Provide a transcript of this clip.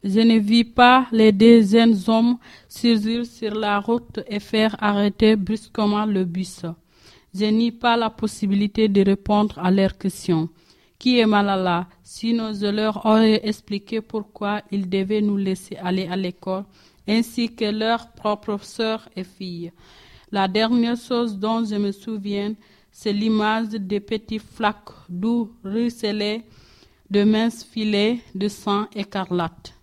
Je ne vis pas les deux jeunes hommes surgir sur la route et faire arrêter brusquement le bus. Je nie pas la possibilité de répondre à leurs questions. Qui est Malala? Sinon je leur aurais expliqué pourquoi ils devaient nous laisser aller à l'école, ainsi que leurs propres sœurs et filles. La dernière chose dont je me souviens, c'est l'image des petits flaques d'eau ruisselaient de minces filets de sang écarlate.